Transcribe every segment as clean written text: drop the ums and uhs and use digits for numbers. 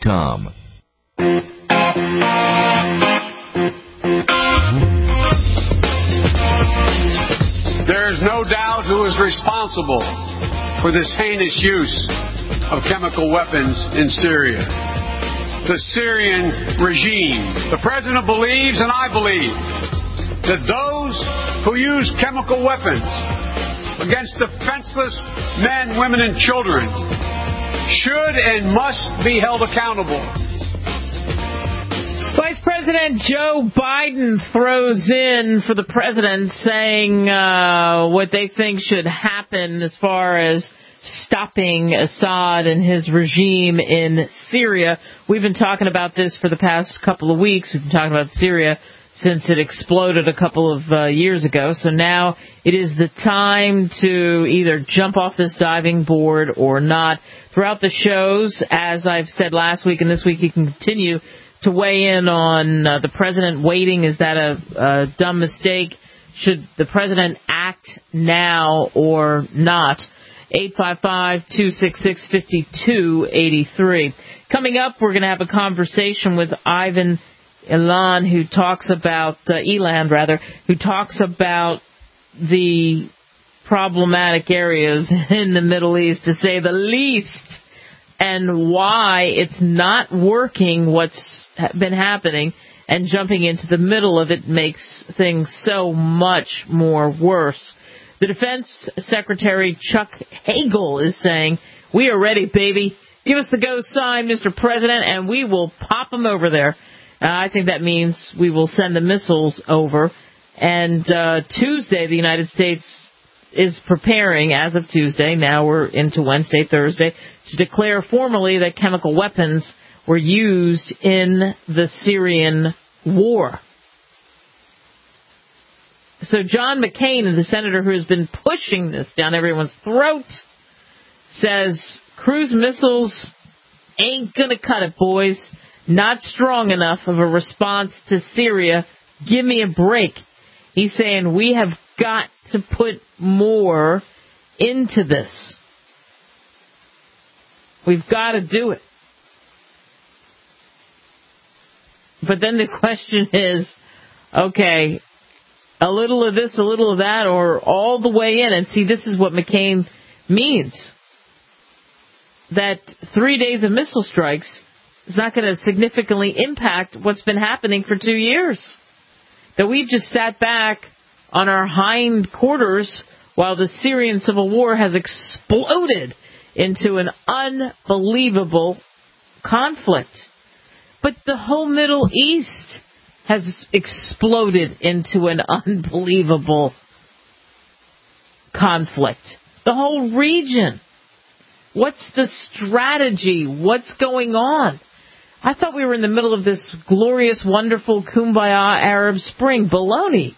VoiceAmerica.com. There is no doubt who is responsible for this heinous use of chemical weapons in Syria. The Syrian regime. The president believes, and I believe, that those who use chemical weapons against defenseless men, women, and children should and must be held accountable. Vice President Joe Biden throws in for the president, saying what they think should happen as far as stopping Assad and his regime in Syria. We've been talking about this for the past couple of weeks. We've been talking about Syria since it exploded a couple of years ago. So now it is the time to either jump off this diving board or not. Throughout the shows, as I've said last week and this week, you can continue to weigh in on the president waiting. Is that a dumb mistake? Should the president act now or not? 855-266-5283. Coming up, we're going to have a conversation with Ivan Eland, who talks about the problematic areas in the Middle East, to say the least, and why it's not working what's been happening, and jumping into the middle of it makes things so much more worse. The Defense Secretary Chuck Hagel is saying, we are ready, baby. Give us the go sign, Mr. President, and we will pop them over there. I think that means we will send the missiles over. And Tuesday, the United States is preparing, as of Tuesday, now we're into Wednesday, Thursday, to declare formally that chemical weapons were used in the Syrian war. So John McCain, the senator who has been pushing this down everyone's throat, says cruise missiles ain't going to cut it, boys. Not strong enough of a response to Syria. Give me a break. He's saying we have got to put more into this. We've got to do it. But then the question is, okay, a little of this, a little of that, or all the way in. And see, this is what McCain means. That 3 days of missile strikes is not going to significantly impact what's been happening for 2 years. That we've just sat back on our hind quarters while the Syrian civil war has exploded into an unbelievable conflict. But the whole Middle East has exploded into an unbelievable conflict. The whole region. What's the strategy? What's going on? I thought we were in the middle of this glorious, wonderful, kumbaya Arab Spring. Baloney.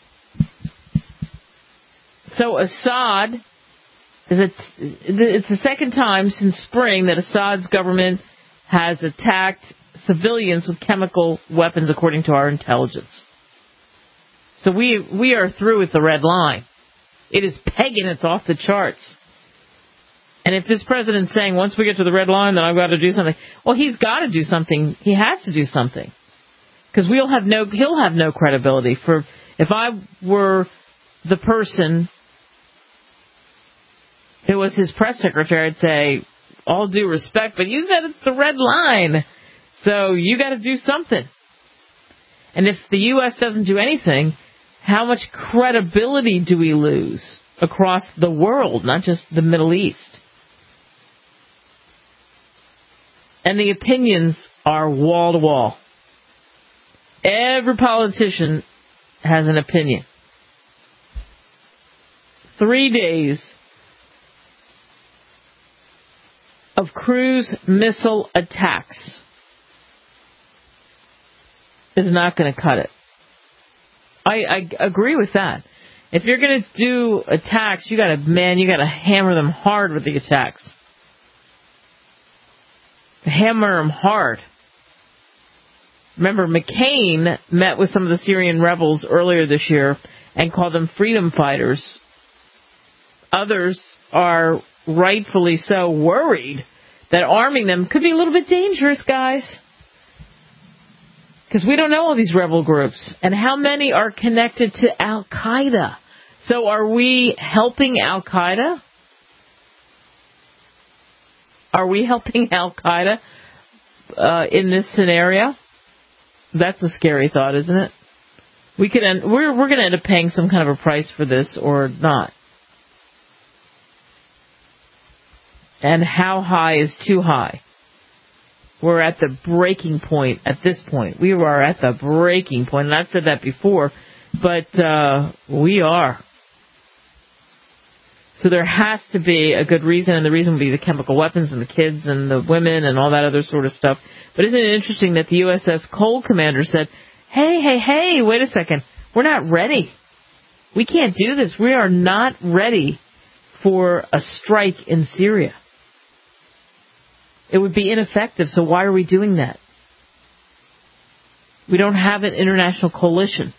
So Assad, it's the second time since spring that Assad's government has attacked civilians with chemical weapons, according to our intelligence. So we are through with the red line. It is pegging. It's off the charts. And if this president's saying, once we get to the red line, then I've got to do something. Well, he's got to do something. He has to do something. Because he'll have no credibility. For if I were the person who was his press secretary, I'd say, all due respect, but you said it's the red line. So you got to do something. And if the U.S. doesn't do anything, how much credibility do we lose across the world, not just the Middle East? And the opinions are wall to wall. Every politician has an opinion. 3 days of cruise missile attacks is not going to cut it. I agree with that. If you're going to do attacks, you got to hammer them hard with the attacks. Hammer them hard. Remember, McCain met with some of the Syrian rebels earlier this year and called them freedom fighters. Others are rightfully so worried that arming them could be a little bit dangerous, guys. Because we don't know all these rebel groups. And how many are connected to Al-Qaeda? So are we helping Al-Qaeda? Are we helping Al-Qaeda in this scenario? That's a scary thought, isn't it? We're going to end up paying some kind of a price for this or not. And how high is too high? We're at the breaking point at this point. We are at the breaking point, and I've said that before, but we are. So there has to be a good reason, and the reason would be the chemical weapons and the kids and the women and all that other sort of stuff. But isn't it interesting that the USS Cole commander said, hey, wait a second, we're not ready. We can't do this. We are not ready for a strike in Syria. It would be ineffective, so why are we doing that? We don't have an international coalition.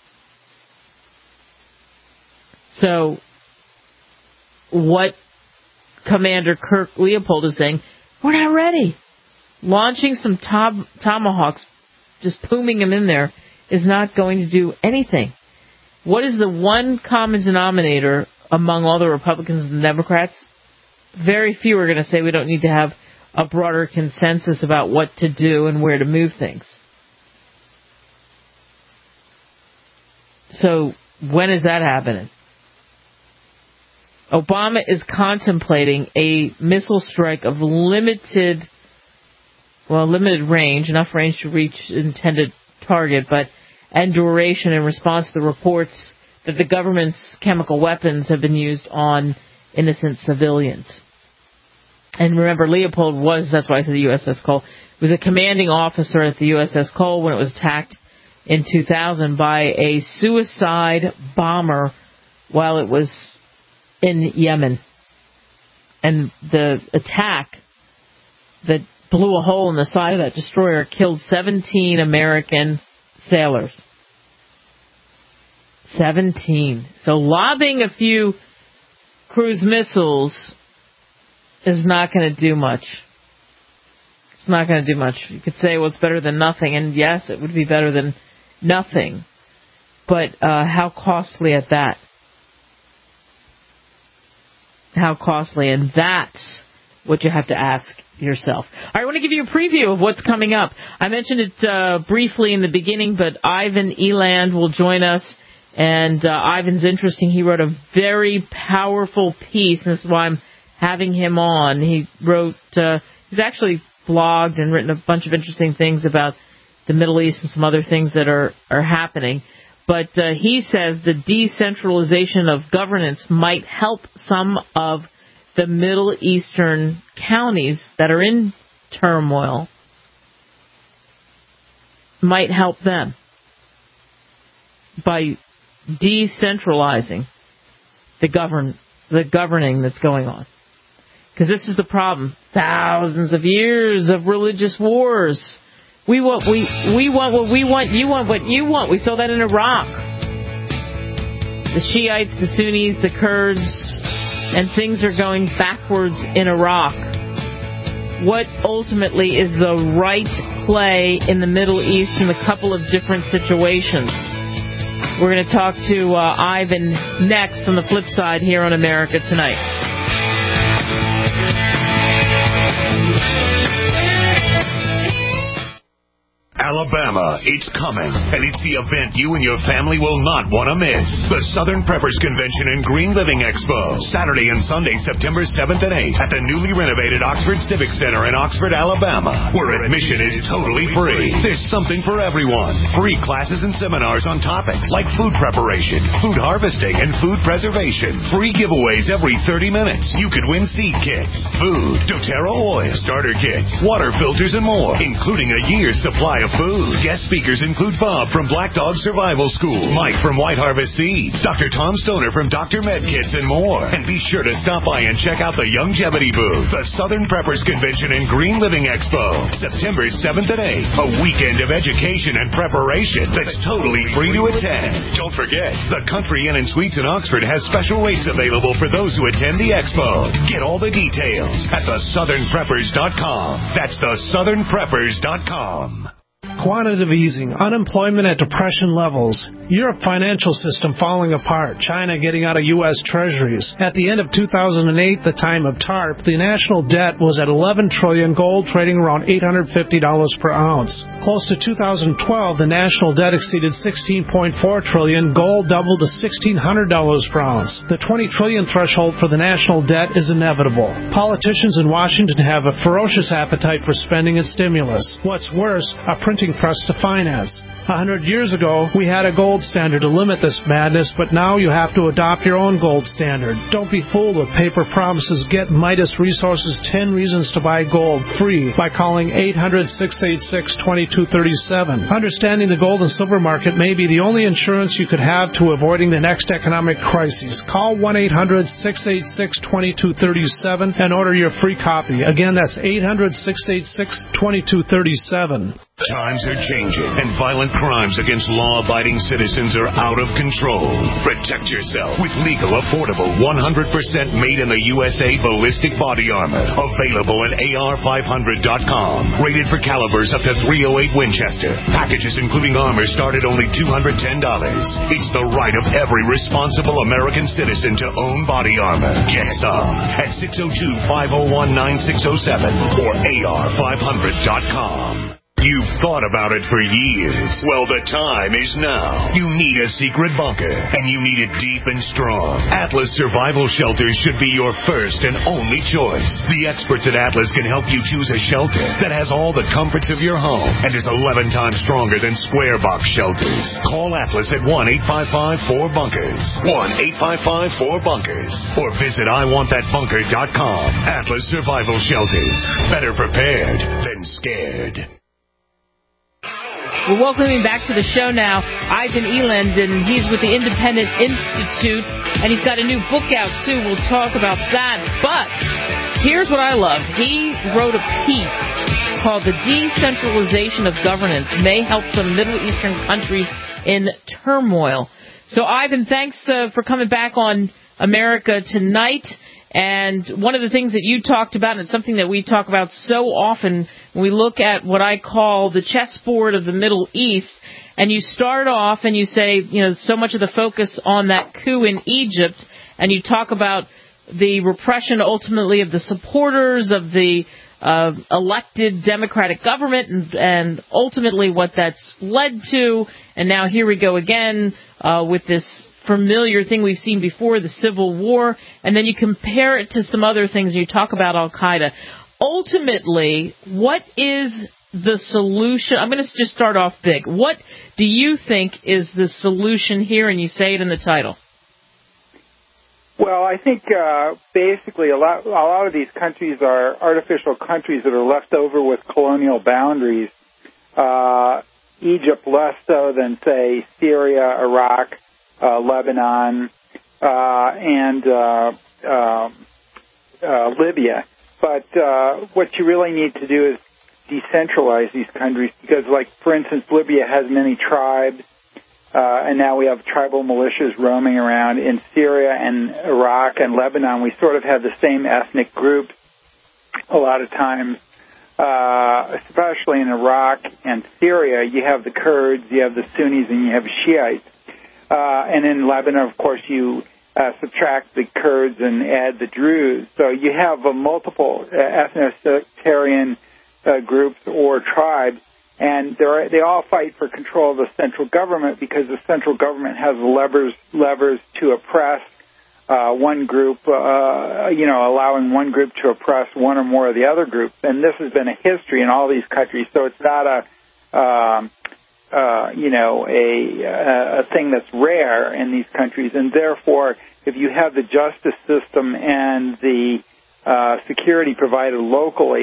So what Commander Kirk Leopold is saying, we're not ready. Launching some tomahawks, just booming them in there, is not going to do anything. What is the one common denominator among all the Republicans and the Democrats? Very few are going to say we don't need to have a broader consensus about what to do and where to move things. So when is that happening? Obama is contemplating a missile strike of limited range, enough range to reach intended target, and duration in response to the reports that the government's chemical weapons have been used on innocent civilians. And remember, Leopold that's why I said the USS Cole, was a commanding officer at the USS Cole when it was attacked in 2000 by a suicide bomber while it was in Yemen. And the attack that blew a hole in the side of that destroyer killed 17 American sailors. 17. So lobbing a few cruise missiles is not going to do much. It's not going to do much. You could say, well, it's better than nothing. And yes, it would be better than nothing. But how costly at that? How costly? And that's what you have to ask yourself. All right, I want to give you a preview of what's coming up. I mentioned it briefly in the beginning, but Ivan Eland will join us. And Ivan's interesting. He wrote a very powerful piece, and this is why I'm having him on. He wrote, he's actually blogged and written a bunch of interesting things about the Middle East and some other things that are happening. But he says the decentralization of governance might help some of the Middle Eastern counties that are in turmoil, might help them by decentralizing the governing that's going on. Because this is the problem. Thousands of years of religious wars. We want what we want, you want what you want. We saw that in Iraq. The Shiites, the Sunnis, the Kurds, and things are going backwards in Iraq. What ultimately is the right play in the Middle East in a couple of different situations? We're going to talk to Ivan next on the flip side here on America Tonight. Alabama, it's coming, and it's the event you and your family will not want to miss. The Southern Preppers Convention and Green Living Expo, Saturday and Sunday, September 7th and 8th at the newly renovated Oxford Civic Center in Oxford, Alabama, where admission is totally free. There's something for everyone. Free classes and seminars on topics like food preparation, food harvesting, and food preservation. Free giveaways every 30 minutes. You could win seed kits, food, doTERRA oil, starter kits, water filters, and more, including a year's supply of food. Guest speakers include Bob from Black Dog Survival School, Mike from White Harvest Seeds, Dr. Tom Stoner from Dr. Medkits, and more. And be sure to stop by and check out the Longevity booth, the Southern Preppers Convention and Green Living Expo, September 7th and 8th. A weekend of education and preparation that's totally free to attend. Don't forget, the Country Inn and Suites in Oxford has special rates available for those who attend the expo. Get all the details at thesouthernpreppers.com. That's thesouthernpreppers.com. Quantitative easing, unemployment at depression levels, Europe financial system falling apart, China getting out of U.S. treasuries. At the end of 2008, the time of TARP, the national debt was at $11 trillion, gold trading around $850 per ounce. Close to 2012, the national debt exceeded $16.4 trillion, gold doubled to $1,600 per ounce. The $20 trillion threshold for the national debt is inevitable. Politicians in Washington have a ferocious appetite for spending and stimulus. What's worse, a printing press to finance. 100 years ago, we had a gold standard to limit this madness, but now you have to adopt your own gold standard. Don't be fooled with paper promises. Get Midas Resources 10 Reasons to Buy Gold free by calling 800-686-2237. Understanding the gold and silver market may be the only insurance you could have to avoiding the next economic crisis. Call 1-800-686-2237 and order your free copy. Again, that's 800-686-2237. Times are changing, and violent crimes against law-abiding citizens are out of control. Protect yourself with legal, affordable, 100% made in the USA ballistic body armor. Available at AR500.com. Rated for calibers up to .308 Winchester. Packages including armor start at only $210. It's the right of every responsible American citizen to own body armor. Get some at 602-501-9607 or AR500.com. You've thought about it for years. Well, the time is now. You need a secret bunker, and you need it deep and strong. Atlas Survival Shelters should be your first and only choice. The experts at Atlas can help you choose a shelter that has all the comforts of your home and is 11 times stronger than square box shelters. Call Atlas at 1-855-4BUNKERS, 1-855-4BUNKERS, or visit IWantThatBunker.com. Atlas Survival Shelters. Better prepared than scared. We're welcoming back to the show now Ivan Eland, and he's with the Independent Institute, and he's got a new book out, too. We'll talk about that. But here's what I love. He wrote a piece called The Decentralization of Governance May Help Some Middle Eastern Countries in Turmoil. So, Ivan, thanks for coming back on America Tonight. And one of the things that you talked about, and it's something that we talk about so often when we look at what I call the chessboard of the Middle East, and you start off and you say, you know, so much of the focus on that coup in Egypt, and you talk about the repression ultimately of the supporters of the elected democratic government and ultimately what that's led to. And now here we go again with this familiar thing we've seen before, the Civil War, and then you compare it to some other things. You talk about Al-Qaeda. Ultimately, what is the solution? I'm going to just start off big. What do you think is the solution here? And you say it in the title. Well, I think basically a lot of these countries are artificial countries that are left over with colonial boundaries. Egypt less so than, say, Syria, Iraq, Lebanon, and Libya. But what you really need to do is decentralize these countries because, like, for instance, Libya has many tribes, and now we have tribal militias roaming around. In Syria and Iraq and Lebanon, we sort of have the same ethnic groups a lot of times. Especially in Iraq and Syria, you have the Kurds, you have the Sunnis, and you have Shiites. And in Lebanon, of course, you subtract the Kurds and add the Druze. So you have multiple ethno-sectarian groups or tribes, and they all fight for control of the central government because the central government has levers to oppress one group, allowing one group to oppress one or more of the other groups. And this has been a history in all these countries, so it's not a thing that's rare in these countries. And therefore, if you have the justice system and the security provided locally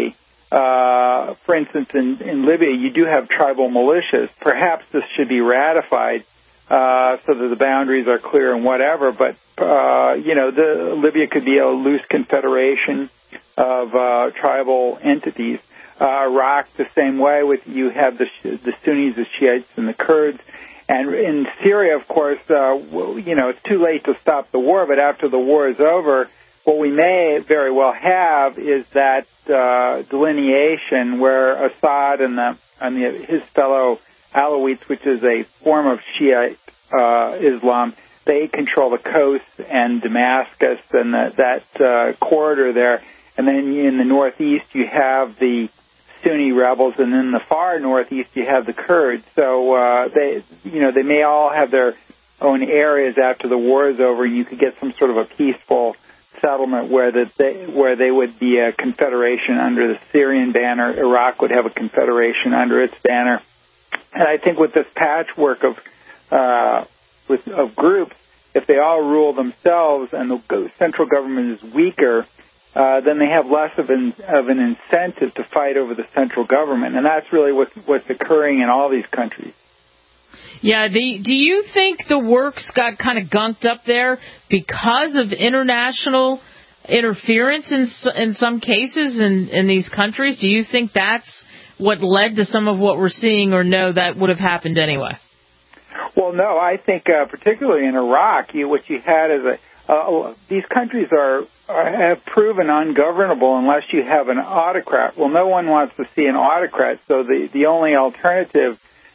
for instance, in Libya, you do have tribal militias. Perhaps this should be ratified so that the boundaries are clear and whatever. But Libya could be a loose confederation of tribal entities. Iraq, the same way. With you have the Sunnis, the Shiites, and the Kurds. And in Syria, of course, it's too late to stop the war. But after the war is over, what we may very well have is that delineation where Assad and his fellow Alawites, which is a form of Shiite Islam, they control the coast and Damascus and that corridor there. And then in the northeast, you have the Sunni rebels, and in the far northeast, you have the Kurds. So they may all have their own areas after the war is over, and you could get some sort of a peaceful settlement where they would be a confederation under the Syrian banner. Iraq would have a confederation under its banner. And I think with this patchwork of groups, if they all rule themselves and the central government is weaker, then they have less of an incentive to fight over the central government. And that's really what's occurring in all these countries. Yeah, do you think the works got kind of gunked up there because of international interference in some cases in these countries? Do you think that's what led to some of what we're seeing, or no, that would have happened anyway? Well, no, I think particularly in Iraq, what you had is these countries have proven ungovernable unless you have an autocrat. Well, no one wants to see an autocrat, so the only alternative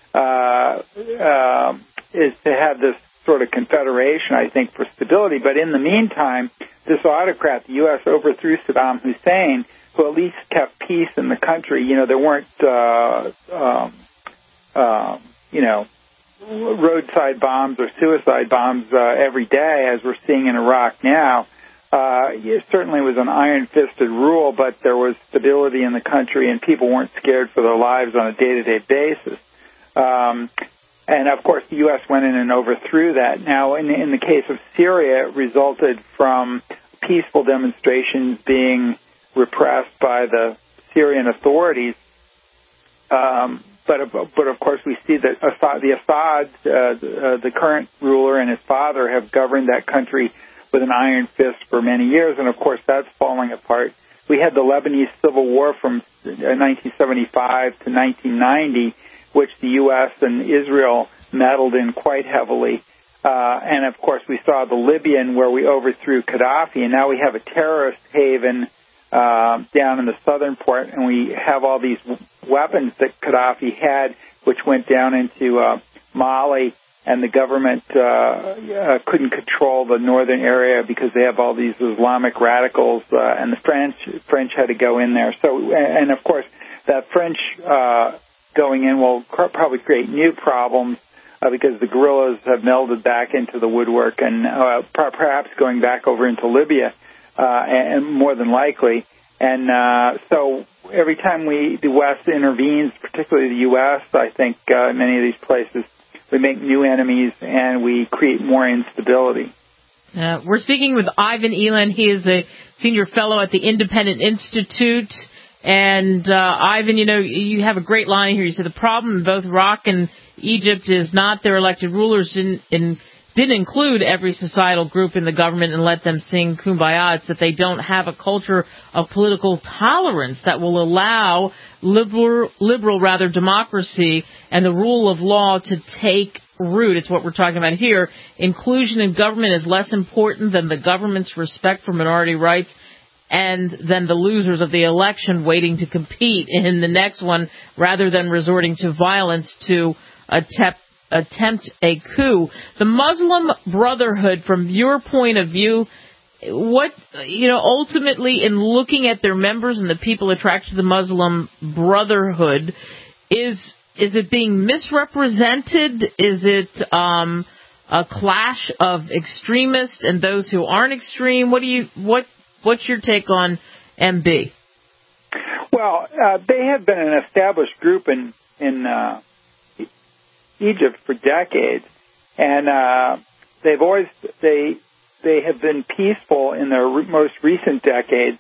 is to have this sort of confederation, I think, for stability. But in the meantime, this autocrat, the U.S. overthrew Saddam Hussein, who at least kept peace in the country. There weren't, roadside bombs or suicide bombs every day, as we're seeing in Iraq now. It certainly was an iron-fisted rule, but there was stability in the country, and people weren't scared for their lives on a day-to-day basis. And, of course, the U.S. went in and overthrew that. Now, in the case of Syria, it resulted from peaceful demonstrations being repressed by the Syrian authorities. But of course, we see that Assad, the current ruler, and his father have governed that country with an iron fist for many years, and of course, that's falling apart. We had the Lebanese Civil War from 1975 to 1990, which the U.S. and Israel meddled in quite heavily. And, of course, we saw the Libyan where we overthrew Gaddafi, and now we have a terrorist haven down in the southern port, and we have all these weapons that Gaddafi had, which went down into Mali, and the government couldn't control the northern area because they have all these Islamic radicals, and the French had to go in there. So, and of course, that French going in will probably create new problems because the guerrillas have melded back into the woodwork and perhaps going back over into Libya, and more than likely. And so every time the West intervenes, particularly the U.S., I think in many of these places, we make new enemies and we create more instability. We're speaking with Ivan Eland. He is a senior fellow at the Independent Institute. And Ivan, you have a great line here. You said the problem in both Iraq and Egypt is not their elected rulers didn't include every societal group in the government and let them sing Kumbaya. It's that they don't have a culture of political tolerance that will allow liberal democracy and the rule of law to take root. It's what we're talking about here. Inclusion in government is less important than the government's respect for minority rights and then the losers of the election waiting to compete in the next one rather than resorting to violence to attempt a coup. The Muslim Brotherhood, from your point of view, what, ultimately in looking at their members and the people attracted to the Muslim Brotherhood, is it being misrepresented? Is it a clash of extremists and those who aren't extreme? What's your take on MB? Well, they have been an established group in Egypt for decades, and they have been peaceful in their most recent decades.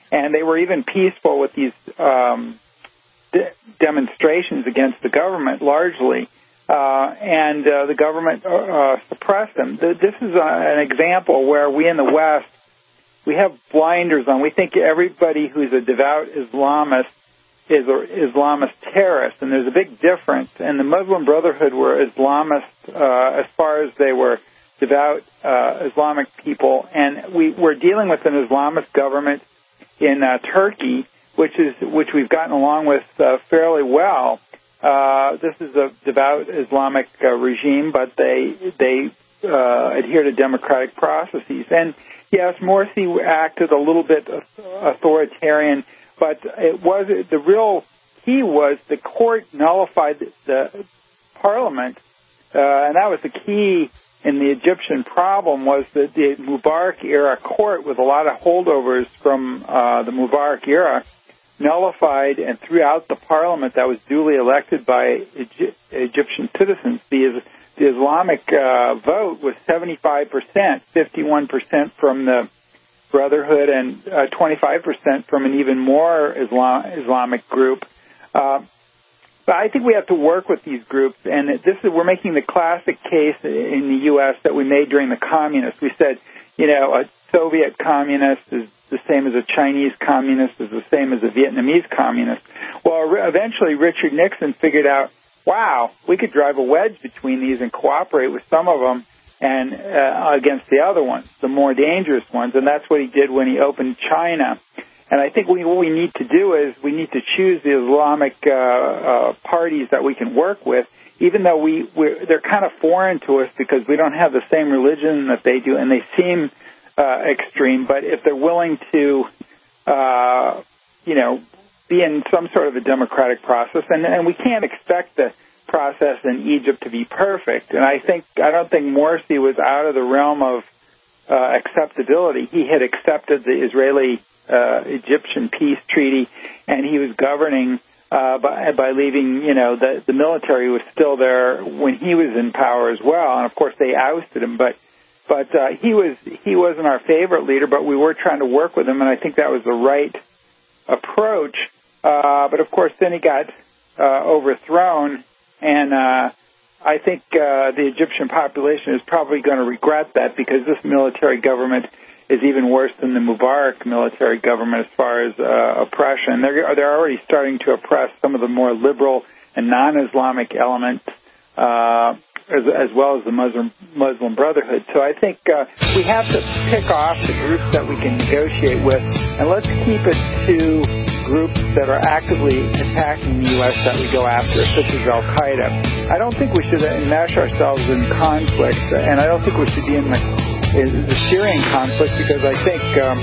And they were even peaceful with these demonstrations against the government, largely. And the government suppressed them. This is an example where we in the West, we have blinders on. We think everybody who's a devout Islamist is an Islamist terrorist, and there's a big difference. And the Muslim Brotherhood were Islamists as far as they were devout Islamic people, and we're dealing with an Islamist government in Turkey, which we've gotten along with fairly well. This is a devout Islamic regime, but they adhere to democratic processes. And yes, Morsi acted a little bit authoritarian, but the real key was the court nullified the parliament, and that was the key in the Egyptian problem, was that the Mubarak-era court, with a lot of holdovers from the Mubarak era, nullified and threw out the parliament that was duly elected by Egyptian citizens. The Islamic vote was 75%, 51% from the Brotherhood, and 25% from an even more Islamic group. But I think we have to work with these groups, and we're making the classic case in the U.S. that we made during the communists. We said, a Soviet communist is the same as a Chinese communist, is the same as a Vietnamese communist. Well, eventually Richard Nixon figured out, wow, we could drive a wedge between these and cooperate with some of them and against the other ones, the more dangerous ones, and that's what he did when he opened China. And I think what we need to do is we need to choose the Islamic parties that we can work with, even though they're kind of foreign to us because we don't have the same religion that they do, and they seem extreme. But if they're willing to, be in some sort of a democratic process, and we can't expect the process in Egypt to be perfect. And I don't think Morsi was out of the realm of acceptability. He had accepted the Israeli Egyptian peace treaty, and he was governing by leaving, the military was still there when he was in power as well, and of course they ousted him. But he wasn't our favorite leader, but we were trying to work with him, and I think that was the right approach. But of course, then he got overthrown, and I think the Egyptian population is probably going to regret that, because this military government is even worse than the Mubarak military government as far as oppression. They're already starting to oppress some of the more liberal and non-Islamic elements, as well as the Muslim Brotherhood. So I think we have to pick off the groups that we can negotiate with, and let's keep it to groups that are actively attacking the U.S. that we go after, such as Al-Qaeda. I don't think we should enmesh ourselves in conflict, and I don't think we should be in the Syrian conflict, because I think,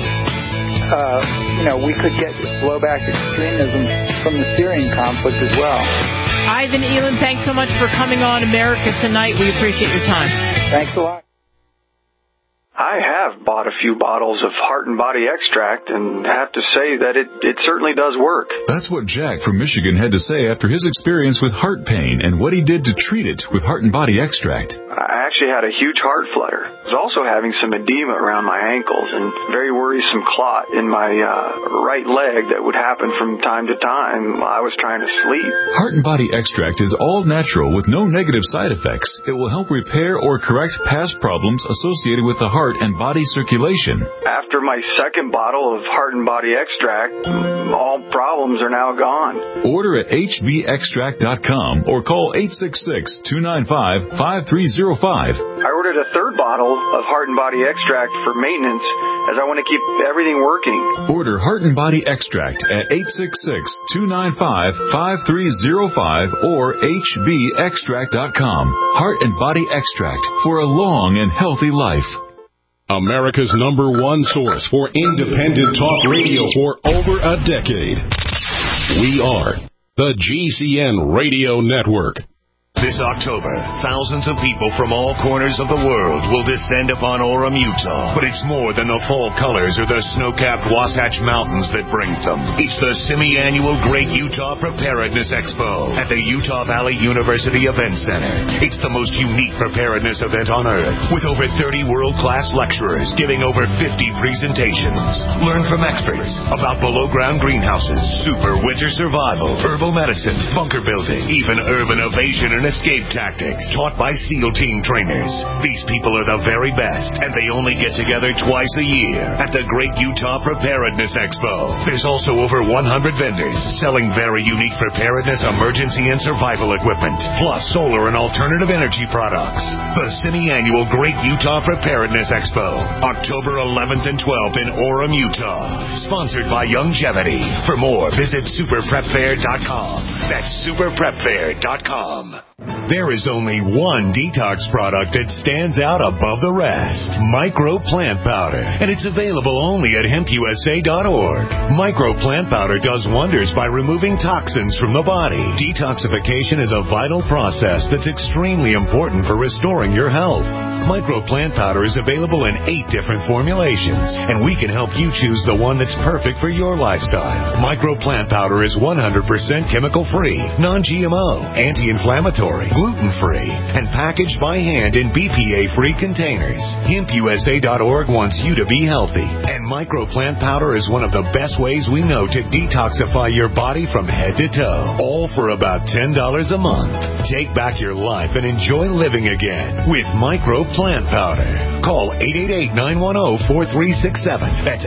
we could get blowback extremism from the Syrian conflict as well. Ivan Elam, thanks so much for coming on America Tonight. We appreciate your time. Thanks a lot. I have bought a few bottles of Heart and Body Extract and have to say that it certainly does work. That's what Jack from Michigan had to say after his experience with heart pain and what he did to treat it with Heart and Body Extract. I actually had a huge heart flutter. I was also having some edema around my ankles and very worrisome clot in my right leg that would happen from time to time while I was trying to sleep. Heart and Body Extract is all natural with no negative side effects. It will help repair or correct past problems associated with the heart and body circulation. After my second bottle of Heart and Body Extract, all problems are now gone. Order at hbextract.com or call 866-295-5305. I ordered a third bottle of Heart and Body Extract for maintenance, as I want to keep everything working. Order Heart and Body Extract at 866-295-5305 or hbextract.com. Heart and Body Extract for a long and healthy life. America's #1 source for independent talk radio for over a decade. We are the GCN Radio Network. This October, thousands of people from all corners of the world will descend upon Orem, Utah. But it's more than the fall colors or the snow-capped Wasatch Mountains that brings them. It's the semi-annual Great Utah Preparedness Expo at the Utah Valley University Event Center. It's the most unique preparedness event on Earth, with over 30 world-class lecturers giving over 50 presentations. Learn from experts about below-ground greenhouses, super winter survival, herbal medicine, bunker building, even urban evasion and escape tactics, taught by SEAL team trainers. These people are the very best, and they only get together twice a year at the Great Utah Preparedness Expo. There's also over 100 vendors selling very unique preparedness, emergency, and survival equipment, plus solar and alternative energy products. The semi-annual Great Utah Preparedness Expo, October 11th and 12th in Orem, Utah. Sponsored by Youngevity. For more, visit superprepfair.com. That's superprepfair.com. There is only one detox product that stands out above the rest. Micro Plant Powder. And it's available only at hempusa.org. Micro Plant Powder does wonders by removing toxins from the body. Detoxification is a vital process that's extremely important for restoring your health. Micro Plant Powder is available in 8 different formulations, and we can help you choose the one that's perfect for your lifestyle. Micro Plant Powder is 100% chemical-free, non-GMO, anti-inflammatory, gluten-free, and packaged by hand in BPA-free containers. HempUSA.org wants you to be healthy, and Micro Plant Powder is one of the best ways we know to detoxify your body from head to toe, all for about $10 a month. Take back your life and enjoy living again with Micro Plant Powder. Call 888-910-4367. That's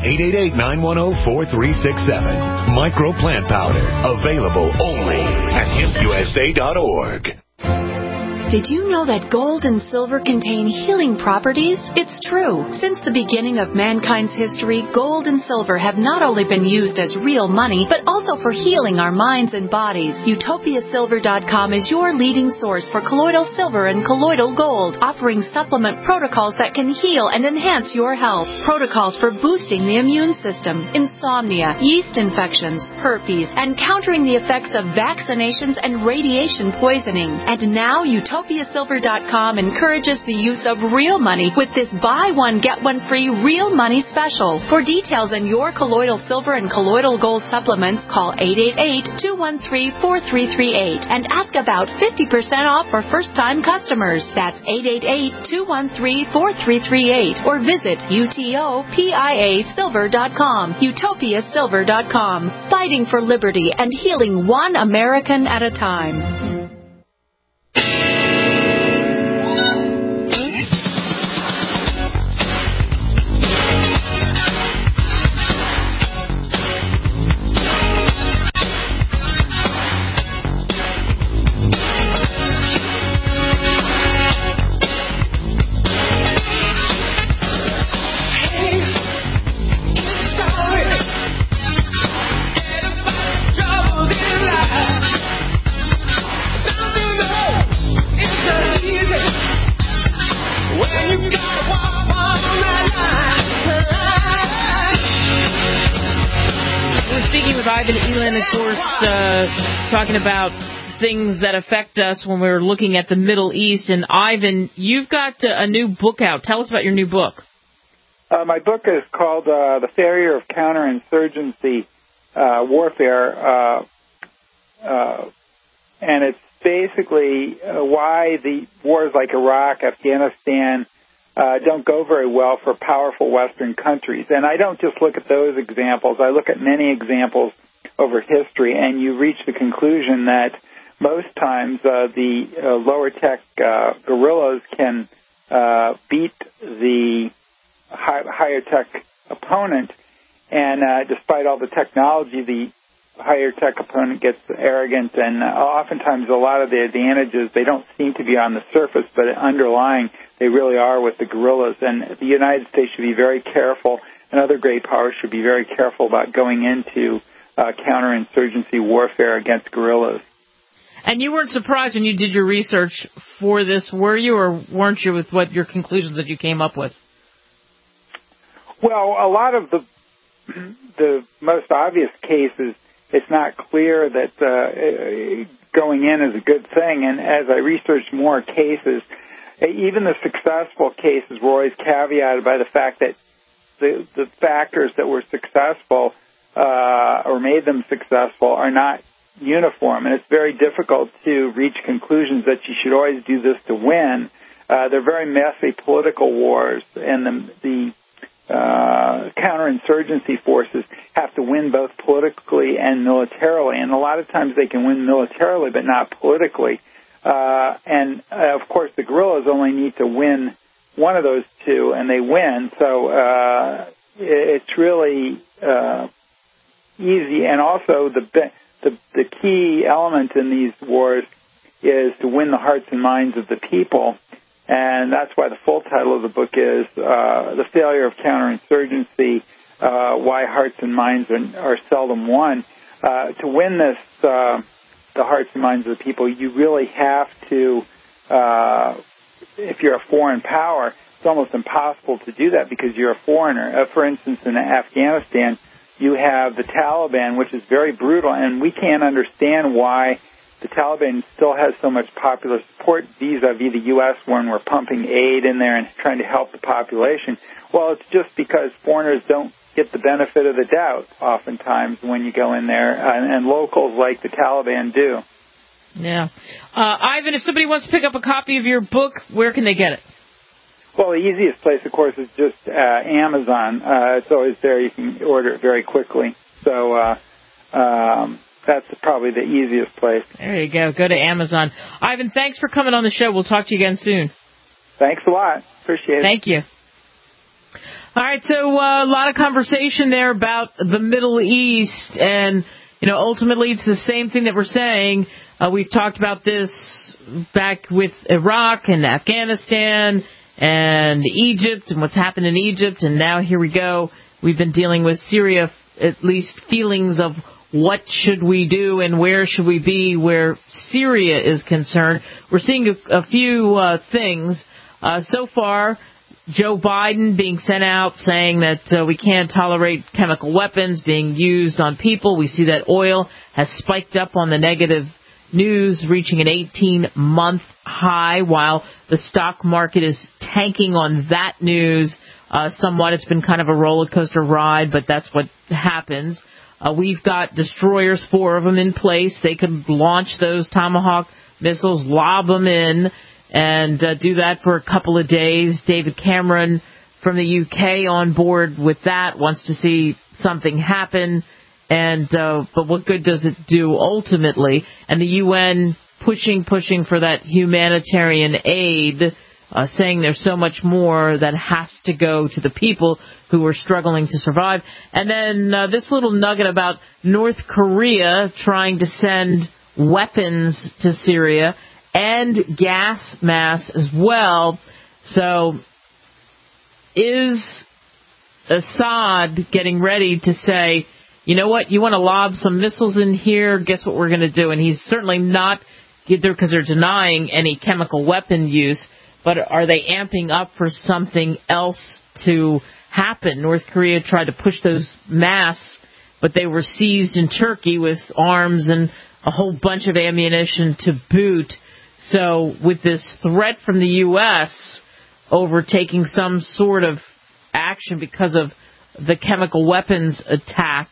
888-910-4367. Micro Plant Powder. Available only at hempusa.org. Did you know that gold and silver contain healing properties? It's true. Since the beginning of mankind's history, gold and silver have not only been used as real money, but also for healing our minds and bodies. UtopiaSilver.com is your leading source for colloidal silver and colloidal gold, offering supplement protocols that can heal and enhance your health. Protocols for boosting the immune system, insomnia, yeast infections, herpes, and countering the effects of vaccinations and radiation poisoning. And now UtopiaSilver.com encourages the use of real money with this buy one, get one free real money special. For details on your colloidal silver and colloidal gold supplements, call 888-213-4338 and ask about 50% off for first-time customers. That's 888-213-4338 or visit UTOPIASilver.com. UtopiaSilver.com. Fighting for liberty and healing one American at a time. Ivan Elam, of course, talking about things that affect us when we're looking at the Middle East. And Ivan, you've got a new book out. Tell us about your new book. My book is called The Failure of Counterinsurgency Warfare, and it's basically why the wars like Iraq, Afghanistan, don't go very well for powerful Western countries. And I don't just look at those examples. I look at many examples over history, and you reach the conclusion that most times the lower-tech guerrillas can beat the higher-tech opponent, and despite all the technology, the higher-tech opponent gets arrogant, and oftentimes a lot of the advantages, they don't seem to be on the surface, but underlying, they really are with the guerrillas. And the United States should be very careful, and other great powers should be very careful about going into counterinsurgency warfare against guerrillas. And you weren't surprised when you did your research for this, were you, or weren't you, with what your conclusions that you came up with? Well, a lot of the most obvious cases it's not clear that going in is a good thing. And as I researched more cases, even the successful cases were always caveated by the fact that the factors that were successful or made them successful are not uniform, and it's very difficult to reach conclusions that you should always do this to win. They're very messy political wars, and the counterinsurgency forces have to win both politically and militarily, and a lot of times they can win militarily but not politically. And of course, the guerrillas only need to win one of those two, and they win. So it's really easy, and also the key element in these wars is to win the hearts and minds of the people, and that's why the full title of the book is The Failure of Counterinsurgency, Why Hearts and Minds Are Seldom Won. To win this, the hearts and minds of the people, you really have to, if you're a foreign power, it's almost impossible to do that because you're a foreigner. For instance, in Afghanistan, you have the Taliban, which is very brutal, and we can't understand why the Taliban still has so much popular support vis-a-vis the U.S. when we're pumping aid in there and trying to help the population. Well, it's just because foreigners don't get the benefit of the doubt oftentimes when you go in there, and locals like the Taliban do. Yeah. Ivan, if somebody wants to pick up a copy of your book, where can they get it? Well, the easiest place, of course, is just Amazon. It's always there. You can order it very quickly. So that's probably the easiest place. There you go. Go to Amazon. Ivan, thanks for coming on the show. We'll talk to you again soon. Thanks a lot. Appreciate it. Thank you. All right, so a lot of conversation there about the Middle East, and, ultimately it's the same thing that we're saying. We've talked about this back with Iraq and Afghanistan and Egypt and what's happened in Egypt, and now here we go. We've been dealing with Syria, at least feelings of what should we do and where should we be where Syria is concerned. We're seeing a few things. So far, Joe Biden being sent out saying that we can't tolerate chemical weapons being used on people. We see that oil has spiked up on the negative news, reaching an 18-month high, while the stock market is tanking on that news somewhat. It's been kind of a roller coaster ride, but that's what happens. We've got destroyers, 4 of them in place. They could launch those Tomahawk missiles, lob them in, and do that for a couple of days. David Cameron from the UK on board with that, wants to see something happen. And but what good does it do ultimately? And the UN pushing for that humanitarian aid, saying there's so much more that has to go to the people who are struggling to survive. And then this little nugget about North Korea trying to send weapons to Syria and gas masks as well. So is Assad getting ready to say, you know what, you want to lob some missiles in here, guess what we're going to do? And he's certainly not, either because they're denying any chemical weapon use, but are they amping up for something else to happen? North Korea tried to push those masks, but they were seized in Turkey with arms and a whole bunch of ammunition to boot. So with this threat from the U.S. over taking some sort of action because of the chemical weapons attack,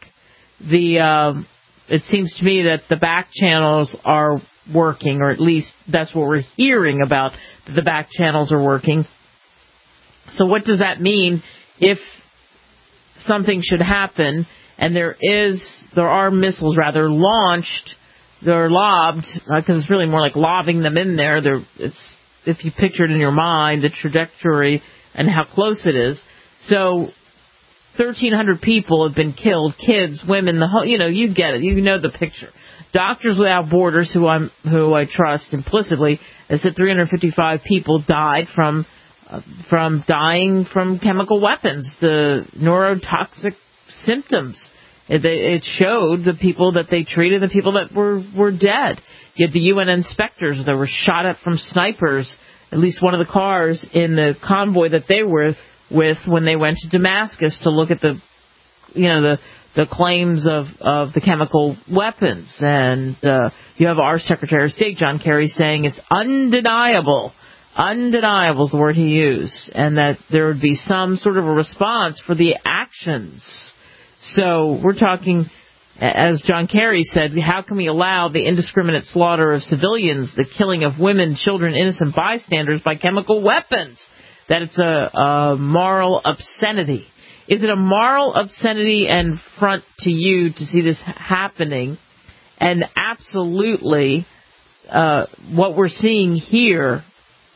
it seems to me that the back channels are working, or at least that's what we're hearing about, that the back channels are working. So what does that mean if something should happen and there are missiles rather launched, they're lobbed, because it's really more like lobbing them in there. It's, if you picture it in your mind, the trajectory and how close it is. So 1,300 people have been killed, kids, women, the whole, you get it. You know the picture. Doctors Without Borders, who I trust implicitly, has said 355 people died from dying from chemical weapons, the neurotoxic symptoms. It showed the people that they treated, the people that were dead. You had the UN inspectors that were shot at from snipers, at least one of the cars in the convoy that they were with when they went to Damascus to look at the the claims of the chemical weapons. And you have our Secretary of State, John Kerry, saying it's undeniable is the word he used, and that there would be some sort of a response for the actions. So we're talking, as John Kerry said, how can we allow the indiscriminate slaughter of civilians, the killing of women, children, innocent bystanders by chemical weapons? That it's a moral obscenity. Is it a moral obscenity and front to you to see this happening? And absolutely, what we're seeing here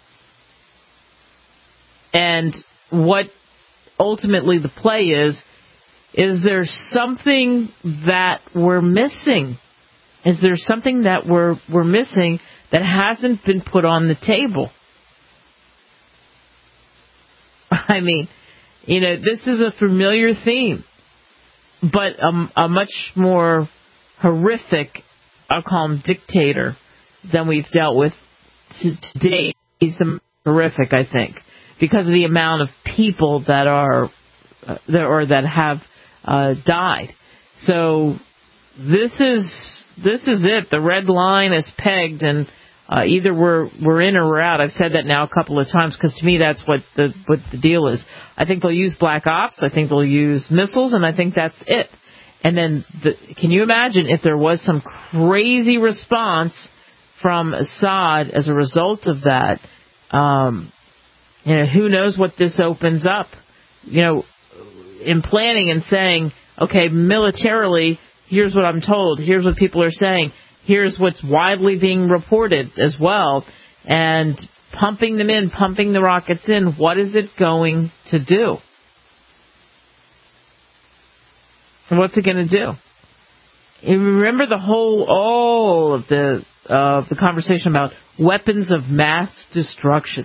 and what ultimately the play is there something that we're missing? Is there something that we're missing that hasn't been put on the table? I mean, this is a familiar theme, but a much more horrific, I'll call him dictator, than we've dealt with today. He's the horrific, I think, because of the amount of people that are that have died. So this is it. The red line is pegged, and either we're in or we're out. I've said that now a couple of times because to me that's what the deal is. I think they'll use black ops. I think they'll use missiles, and I think that's it. And then can you imagine if there was some crazy response from Assad as a result of that? Who knows what this opens up? In planning and saying, okay, militarily, here's what I'm told. Here's what people are saying. Here's what's widely being reported as well. And pumping them in, pumping the rockets in, what is it going to do? And what's it going to do? You remember all of the conversation about weapons of mass destruction.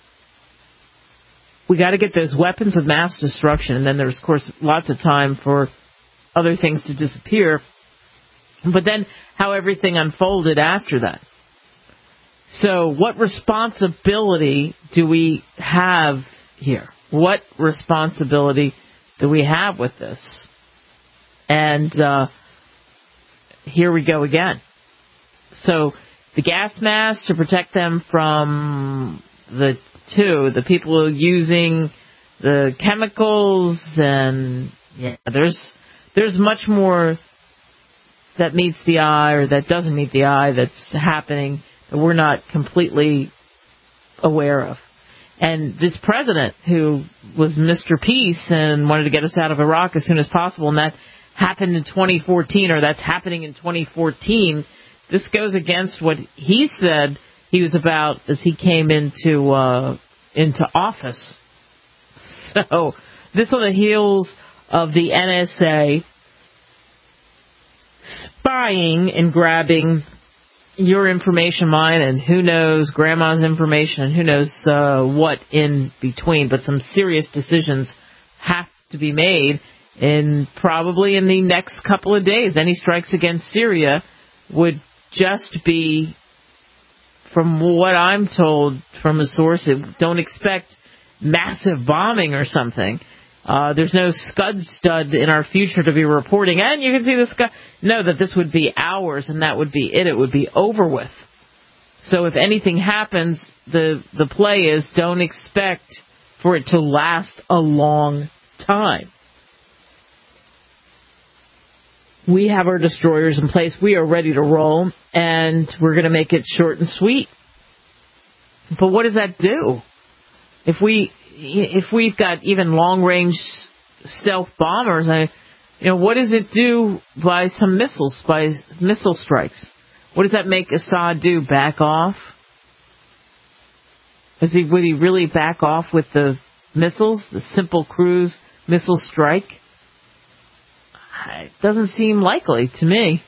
We got to get those weapons of mass destruction, and then there's, of course, lots of time for other things to disappear. But then how everything unfolded after that. So what responsibility do we have here? What responsibility do we have with this? And here we go again. So the gas masks to protect them from the people using the chemicals, and there's much more that meets the eye or that doesn't meet the eye that's happening that we're not completely aware of. And this president who was Mr. Peace and wanted to get us out of Iraq as soon as possible, and that happened in 2014, or that's happening in 2014, this goes against what he said he was about as he came into office. So this on the heels of the NSA spying and grabbing your information, mine, and who knows, grandma's information, and who knows what in between. But some serious decisions have to be made probably in the next couple of days. Any strikes against Syria would just be, from what I'm told from a source, don't expect massive bombing or something. There's no Scud stud in our future to be reporting, and you can see the Scud. No, that this would be hours, and that would be it. It would be over with. So if anything happens, the play is don't expect for it to last a long time. We have our destroyers in place. We are ready to roll, and we're going to make it short and sweet. But what does that do? If we've got even long-range stealth bombers, what does it do by some missiles, by missile strikes? What does that make Assad do? Back off? Would he really back off with the missiles, the simple cruise missile strike? It doesn't seem likely to me.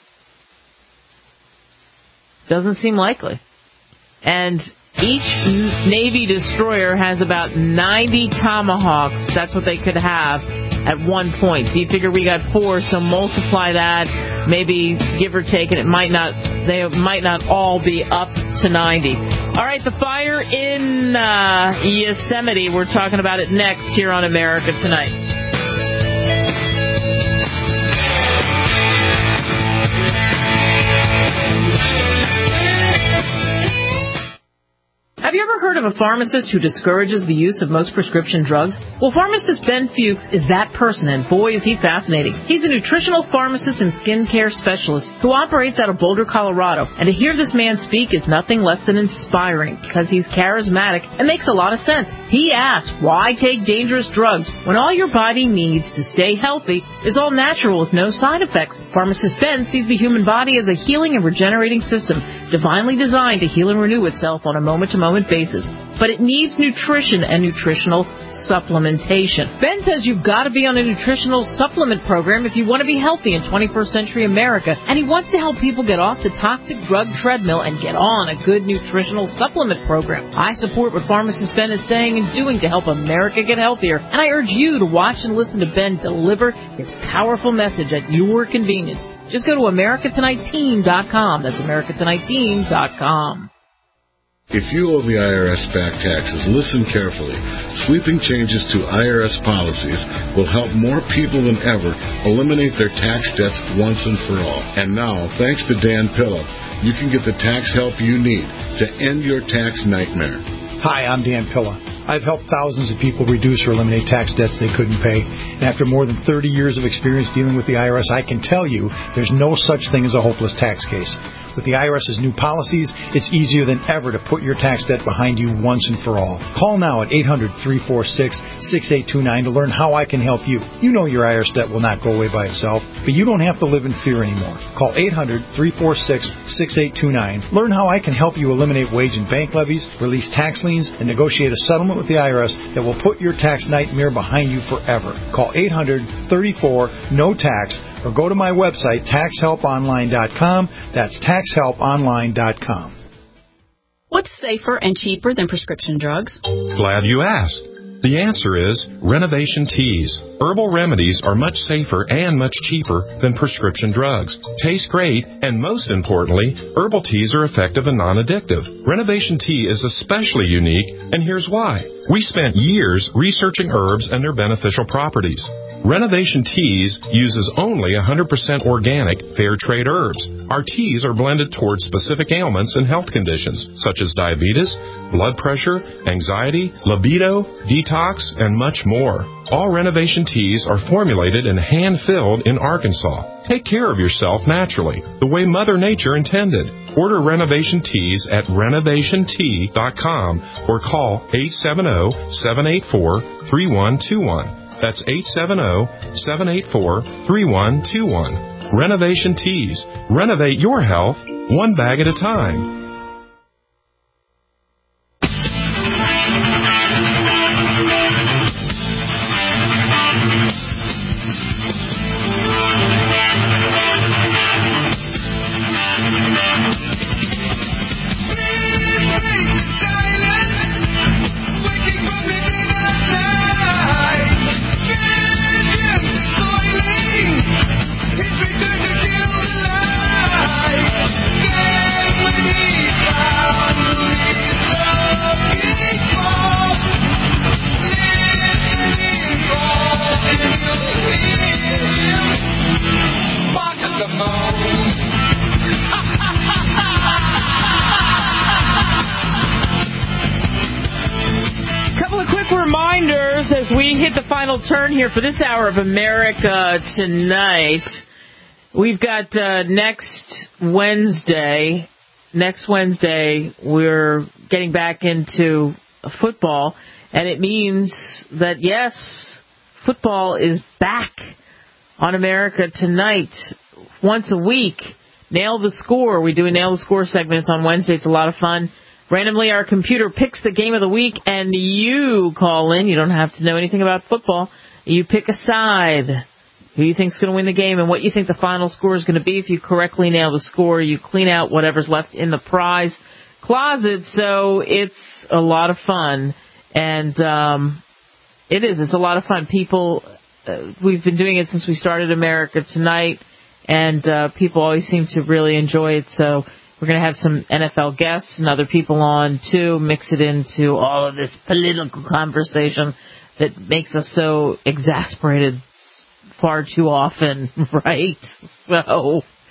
Doesn't seem likely. And each Navy destroyer has about 90 Tomahawks. That's what they could have at one point. So you figure we got 4, so multiply that, maybe give or take, and they might not all be up to 90. All right, the fire in Yosemite. We're talking about it next here on America Tonight. Have you ever heard of a pharmacist who discourages the use of most prescription drugs? Well, pharmacist Ben Fuchs is that person, and boy, is he fascinating. He's a nutritional pharmacist and skincare specialist who operates out of Boulder, Colorado. And to hear this man speak is nothing less than inspiring because he's charismatic and makes a lot of sense. He asks, why take dangerous drugs when all your body needs to stay healthy is all natural with no side effects? Pharmacist Ben sees the human body as a healing and regenerating system, divinely designed to heal and renew itself on a moment-to-moment basis. But it needs nutrition and nutritional supplementation. Ben says you've got to be on a nutritional supplement program if you want to be healthy in 21st century America, and he wants to help people get off the toxic drug treadmill and get on a good nutritional supplement program. I support what pharmacist Ben is saying and doing to help America get healthier, and I urge you to watch and listen to Ben deliver his powerful message at your convenience. Just go to AmericaTonightTeam.com. That's AmericaTonightTeam.com. If you owe the IRS back taxes, listen carefully. Sweeping changes to IRS policies will help more people than ever eliminate their tax debts once and for all. And now, thanks to Dan Pilla, you can get the tax help you need to end your tax nightmare. Hi, I'm Dan Pilla. I've helped thousands of people reduce or eliminate tax debts they couldn't pay. And after more than 30 years of experience dealing with the IRS, I can tell you there's no such thing as a hopeless tax case. With the IRS's new policies, it's easier than ever to put your tax debt behind you once and for all. Call now at 800-346-6829 to learn how I can help you. You know your IRS debt will not go away by itself, but you don't have to live in fear anymore. Call 800-346-6829. Learn how I can help you eliminate wage and bank levies, release tax liens, and negotiate a settlement with the IRS that will put your tax nightmare behind you forever. Call 800-34-NO-TAX or go to my website, TaxHelpOnline.com. That's TaxHelpOnline.com. What's safer and cheaper than prescription drugs? Glad you asked. The answer is Renovation Teas. Herbal remedies are much safer and much cheaper than prescription drugs. Taste great, and most importantly, herbal teas are effective and non-addictive. Renovation Tea is especially unique, and here's why. We spent years researching herbs and their beneficial properties. Renovation Teas uses only 100% organic, fair trade herbs. Our teas are blended towards specific ailments and health conditions, such as diabetes, blood pressure, anxiety, libido, detox, and much more. All Renovation Teas are formulated and hand-filled in Arkansas. Take care of yourself naturally, the way Mother Nature intended. Order Renovation Teas at renovationtea.com or call 870-784-3121. That's 870-784-3121. Renovation Teas. Renovate your health one bag at a time. As we hit the final turn here for this hour of America Tonight, we've got next Wednesday, we're getting back into football, and it means that, yes, football is back on America Tonight once a week. Nail the Score. We do a Nail the Score segment. It's on Wednesday. It's a lot of fun. Randomly, our computer picks the game of the week, and you call in. You don't have to know anything about football. You pick a side. Who you think is going to win the game and what you think the final score is going to be. If you correctly nail the score, you clean out whatever's left in the prize closet. So it's a lot of fun. And it is. It's a lot of fun. People, we've been doing it since we started America Tonight, and people always seem to really enjoy it. So we're going to have some NFL guests and other people on, too, mix it into all of this political conversation that makes us so exasperated far too often, right? So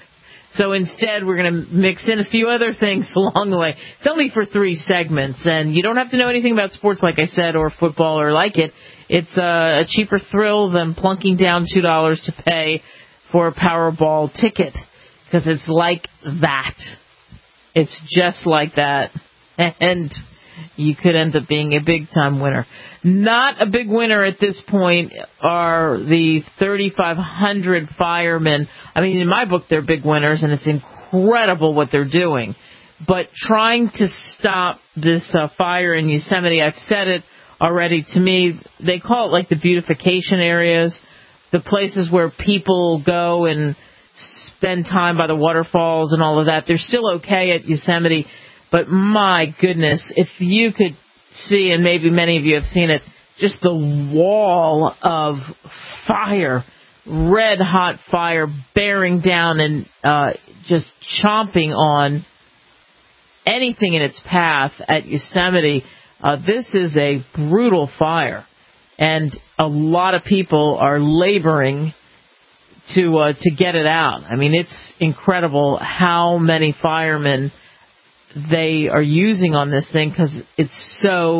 So instead, we're going to mix in a few other things along the way. It's only for 3 segments, and you don't have to know anything about sports, like I said, or football or like it. It's a cheaper thrill than plunking down $2 to pay for a Powerball ticket, because it's like that. It's just like that. And you could end up being a big-time winner. Not a big winner at this point are the 3,500 firemen. I mean, in my book, they're big winners, and it's incredible what they're doing. But trying to stop this fire in Yosemite, I've said it already, to me, they call it like the beautification areas, the places where people go and spend time by the waterfalls and all of that. They're still okay at Yosemite, but my goodness, if you could see, and maybe many of you have seen it, just the wall of fire, red-hot fire bearing down and just chomping on anything in its path at Yosemite. This is a brutal fire, and a lot of people are laboring to get it out. I mean, it's incredible how many firemen they are using on this thing, because it's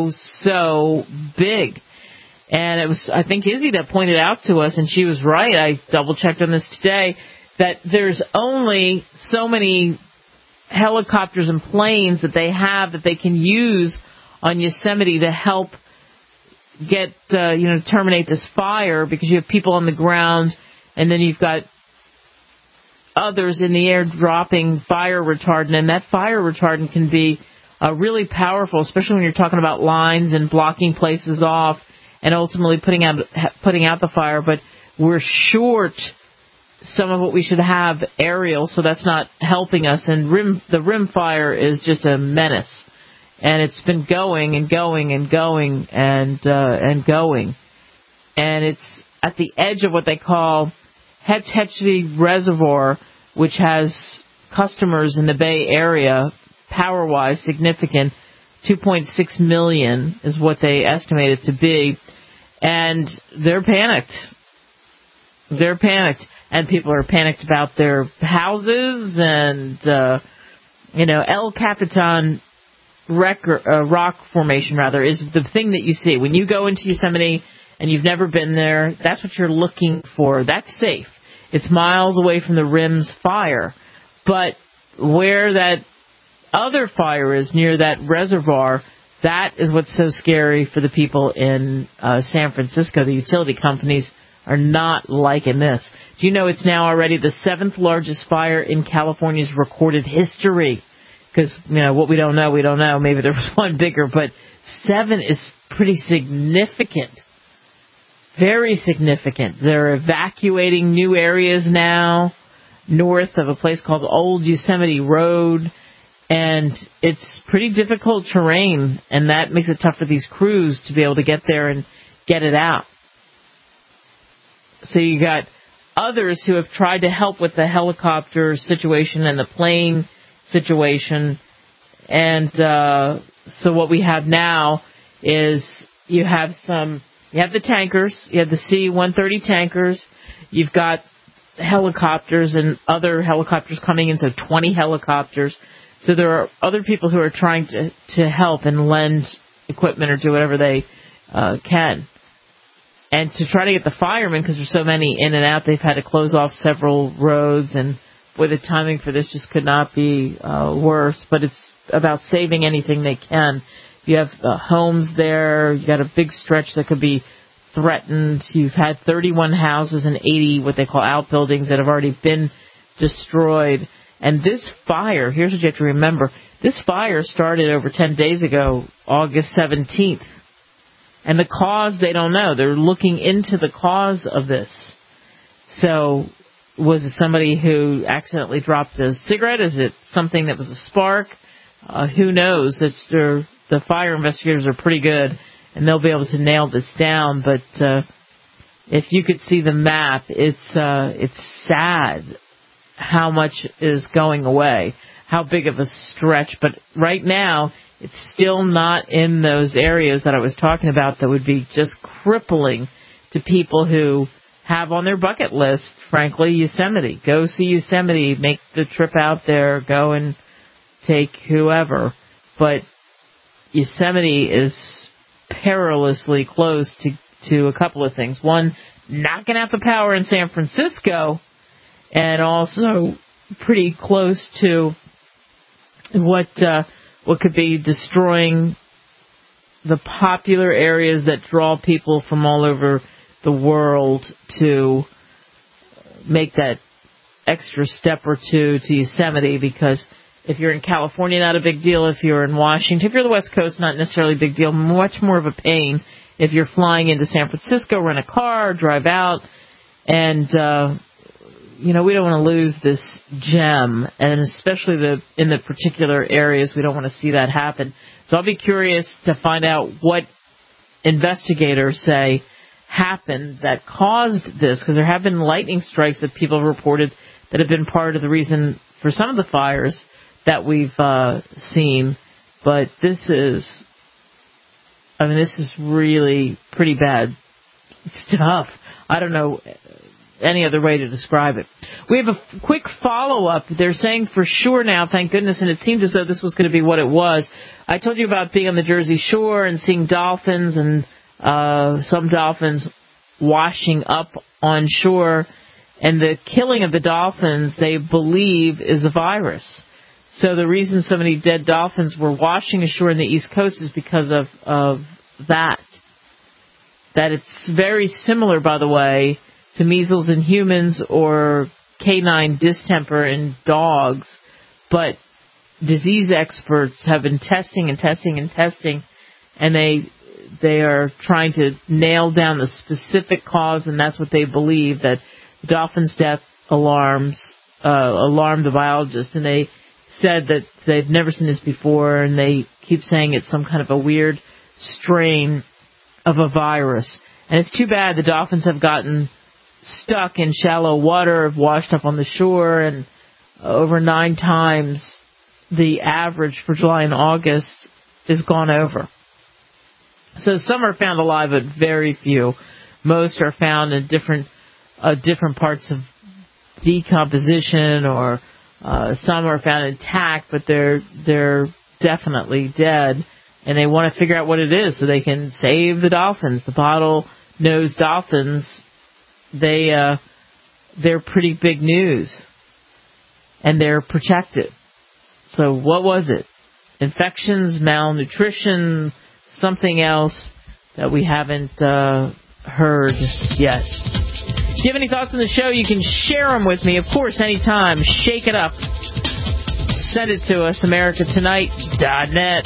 so big. And it was, I think, Izzy that pointed out to us, and she was right. I double-checked on this today, that there's only so many helicopters and planes that they have that they can use on Yosemite to help get, terminate this fire, because you have people on the ground, and then you've got others in the air dropping fire retardant, and that fire retardant can be really powerful, especially when you're talking about lines and blocking places off and ultimately putting out the fire. But we're short some of what we should have aerial, so that's not helping us. And the rim fire is just a menace, and it's been going and going and going and going, and it's at the edge of what they call Hetch Hetchy Reservoir, which has customers in the Bay Area, power-wise significant. 2.6 million is what they estimate it to be. And they're panicked. They're panicked. And people are panicked about their houses. And, El Capitan rock formation, is the thing that you see. When you go into Yosemite and you've never been there, that's what you're looking for. That's safe. It's miles away from the rim's fire. But where that other fire is, near that reservoir, that is what's so scary for the people in San Francisco. The utility companies are not liking this. Do you know it's now already the 7th largest fire in California's recorded history? Because, what we don't know, we don't know. Maybe there was one bigger, but 7 is pretty significant. Very significant. They're evacuating new areas now north of a place called Old Yosemite Road, and it's pretty difficult terrain, and that makes it tough for these crews to be able to get there and get it out. So you got others who have tried to help with the helicopter situation and the plane situation, and so what we have now is you have the tankers, you have the C-130 tankers, you've got helicopters and other helicopters coming in, so 20 helicopters. So there are other people who are trying to help and lend equipment or do whatever they can. And to try to get the firemen, because there's so many in and out, they've had to close off several roads, and boy, the timing for this just could not be worse. But it's about saving anything they can. You have homes there. You got a big stretch that could be threatened. You've had 31 houses and 80 what they call outbuildings that have already been destroyed. And this fire, here's what you have to remember. This fire started over 10 days ago, August 17th. And the cause, they don't know. They're looking into the cause of this. So was it somebody who accidentally dropped a cigarette? Is it something that was a spark? Who knows? The fire investigators are pretty good, and they'll be able to nail this down. But if you could see the map, it's sad how much is going away, how big of a stretch. But right now, it's still not in those areas that I was talking about that would be just crippling to people who have on their bucket list, frankly, Yosemite. Go see Yosemite, make the trip out there, go and take whoever. But Yosemite is perilously close to a couple of things. One, knocking out the power in San Francisco, and also pretty close to what could be destroying the popular areas that draw people from all over the world to make that extra step or two to Yosemite, because if you're in California, not a big deal. If you're in Washington, if you're the West Coast, not necessarily a big deal. Much more of a pain if you're flying into San Francisco, rent a car, drive out, and we don't want to lose this gem, and especially in the particular areas, we don't want to see that happen. So I'll be curious to find out what investigators say happened that caused this, because there have been lightning strikes that people have reported that have been part of the reason for some of the fires that we've seen. But this is really pretty bad stuff. I don't know any other way to describe it. We have a quick follow-up. They're saying for sure now, thank goodness, and it seemed as though this was going to be what it was. I told you about being on the Jersey Shore and seeing dolphins, and some dolphins washing up on shore, and the killing of the dolphins, they believe, is a virus. So the reason so many dead dolphins were washing ashore in the East Coast is because of that. That it's very similar, by the way, to measles in humans or canine distemper in dogs, but disease experts have been testing, and they are trying to nail down the specific cause, and that's what they believe, that the dolphin's death alarmed the biologist, and they said that they've never seen this before, and they keep saying it's some kind of a weird strain of a virus. And it's too bad the dolphins have gotten stuck in shallow water, have washed up on the shore, and over 9 times the average for July and August is gone over. So some are found alive, but very few. Most are found in different parts of decomposition, or some are found intact, but they're definitely dead, and they want to figure out what it is so they can save the dolphins. The bottlenose dolphins, they're pretty big news, and they're protected. So what was it? Infections, malnutrition, something else that we haven't heard yet. If you have any thoughts on the show, you can share them with me, of course, anytime. Shake it up. Send it to us, AmericaTonight.net.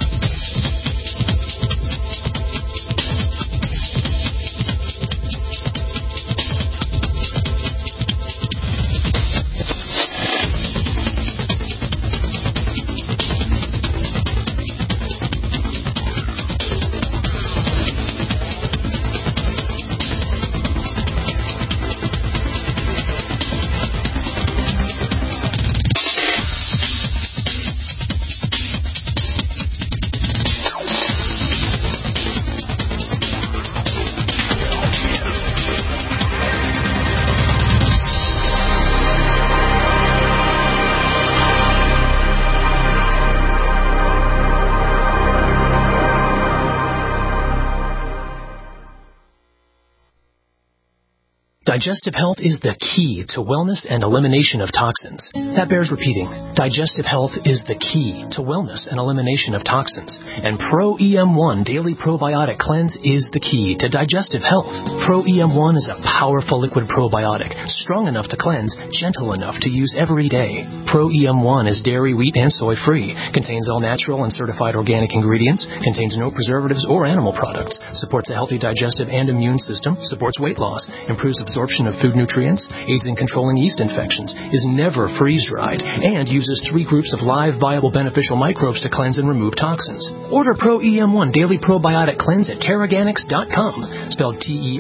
Digestive health is the key to wellness and elimination of toxins. That bears repeating. Digestive health is the key to wellness and elimination of toxins. And Pro EM1 Daily Probiotic Cleanse is the key to digestive health. Pro EM1 is a powerful liquid probiotic, strong enough to cleanse, gentle enough to use every day. Pro EM1 is dairy, wheat, and soy-free, contains all natural and certified organic ingredients, contains no preservatives or animal products, supports a healthy digestive and immune system, supports weight loss, improves absorption of food nutrients, aids in controlling yeast infections, is never freeze-dried, and uses 3 groups of live, viable, beneficial microbes to cleanse and remove toxins. Order Pro EM1 Daily Probiotic Cleanse at Teraganix.com, spelled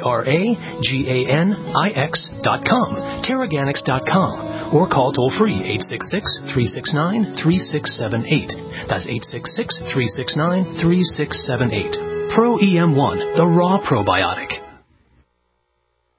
TerraGanix.com, Teraganix.com, or call toll-free 866-369-3678. That's 866-369-3678. Pro EM1, the raw probiotic.